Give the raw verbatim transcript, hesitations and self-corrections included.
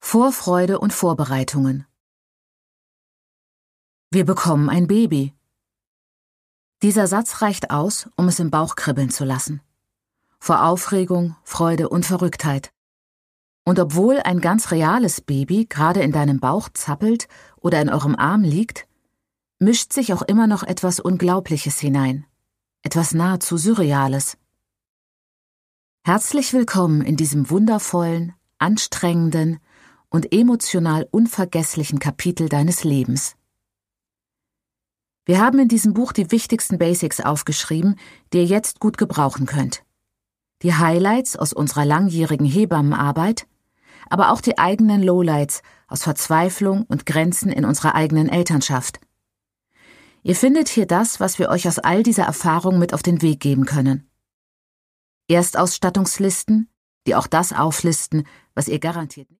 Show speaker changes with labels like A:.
A: Vorfreude und Vorbereitungen. Wir bekommen ein Baby. Dieser Satz reicht aus, um es im Bauch kribbeln zu lassen. Vor Aufregung, Freude und Verrücktheit. Und obwohl ein ganz reales Baby gerade in deinem Bauch zappelt oder in eurem Arm liegt, mischt sich auch immer noch etwas Unglaubliches hinein, etwas nahezu Surreales. Herzlich willkommen in diesem wundervollen, anstrengenden und emotional unvergesslichen Kapitel deines Lebens. Wir haben in diesem Buch die wichtigsten Basics aufgeschrieben, die ihr jetzt gut gebrauchen könnt. Die Highlights aus unserer langjährigen Hebammenarbeit, aber auch die eigenen Lowlights aus Verzweiflung und Grenzen in unserer eigenen Elternschaft. Ihr findet hier das, was wir euch aus all dieser Erfahrung mit auf den Weg geben können. Erstausstattungslisten, die auch das auflisten, was ihr garantiert